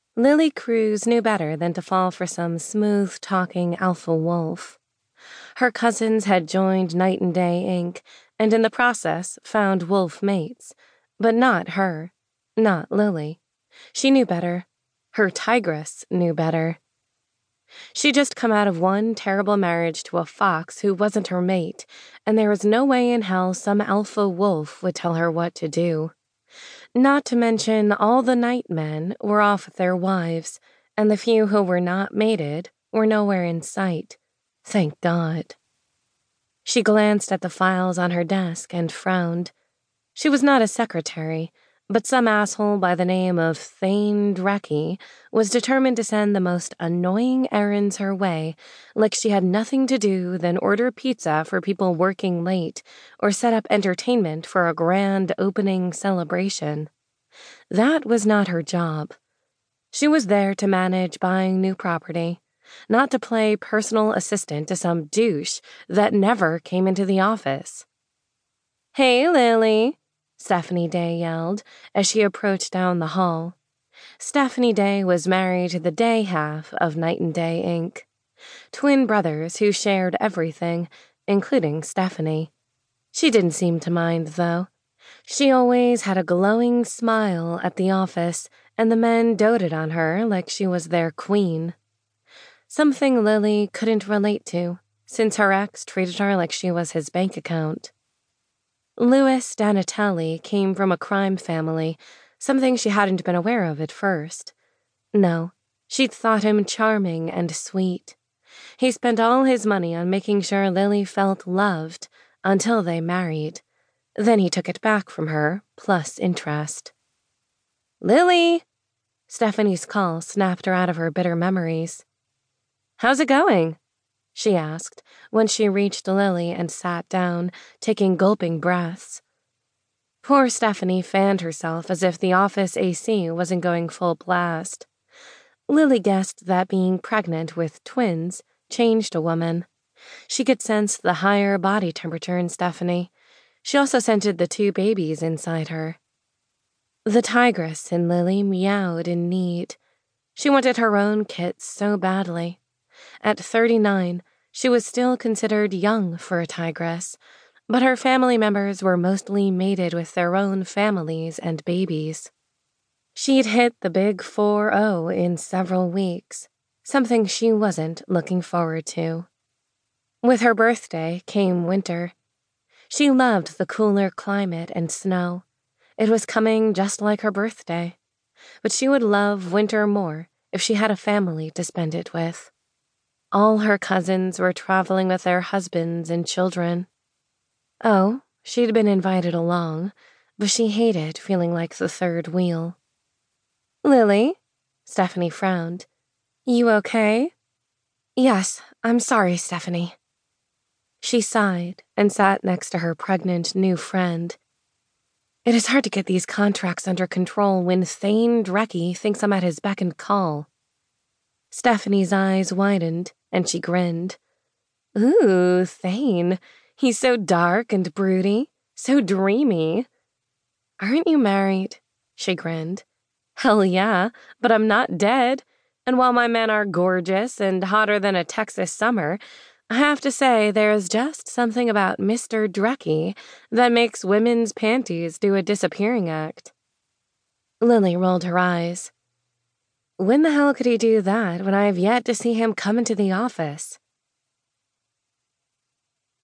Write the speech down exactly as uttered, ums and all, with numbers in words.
Lily Cruz knew better than to fall for some smooth-talking alpha wolf. Her cousins had joined Night and Day Incorporated and in the process found wolf mates, but not her, not Lily. She knew better. Her tigress knew better. She'd just come out of one terrible marriage to a fox who wasn't her mate, and there was no way in hell some alpha wolf would tell her what to do. Not to mention all the night men were off with their wives, and the few who were not mated were nowhere in sight. Thank God. She glanced at the files on her desk and frowned. She was not a secretary, but some asshole by the name of Thane Drecky was determined to send the most annoying errands her way, like she had nothing to do than order pizza for people working late or set up entertainment for a grand opening celebration. That was not her job. She was there to manage buying new property, not to play personal assistant to some douche that never came into the office. "Hey, Lily," Stephanie Day yelled as she approached down the hall. Stephanie Day was married to the Day half of Night and Day Incorporated. Twin brothers who shared everything, including Stephanie. She didn't seem to mind, though. She always had a glowing smile at the office, and the men doted on her like she was their queen. Something Lily couldn't relate to, since her ex treated her like she was his bank account. Louis Danatelli came from a crime family, something she hadn't been aware of at first. No, she'd thought him charming and sweet. He spent all his money on making sure Lily felt loved until they married. Then he took it back from her, plus interest. "Lily!" Stephanie's call snapped her out of her bitter memories. "How's it going?" she asked when she reached Lily and sat down, taking gulping breaths. Poor Stephanie fanned herself as if the office A C wasn't going full blast. Lily guessed that being pregnant with twins changed a woman. She could sense the higher body temperature in Stephanie. She also scented the two babies inside her. The tigress in Lily meowed in need. She wanted her own kit so badly. At thirty-nine, she was still considered young for a tigress, but her family members were mostly mated with their own families and babies. She'd hit the big four oh in several weeks, something she wasn't looking forward to. With her birthday came winter. She loved the cooler climate and snow. It was coming just like her birthday, but she would love winter more if she had a family to spend it with. All her cousins were traveling with their husbands and children. Oh, she'd been invited along, but she hated feeling like the third wheel. "Lily?" Stephanie frowned. "You okay?" "Yes, I'm sorry, Stephanie." She sighed and sat next to her pregnant new friend. "It is hard to get these contracts under control when Thane Drecky thinks I'm at his beck and call." Stephanie's eyes widened, and she grinned. "Ooh, Thane. He's so dark and broody, so dreamy." "Aren't you married?" she grinned. "Hell yeah, but I'm not dead. And while my men are gorgeous and hotter than a Texas summer, I have to say there's just something about Mister Drecky that makes women's panties do a disappearing act." Lily rolled her eyes. "When the hell could he do that when I have yet to see him come into the office?"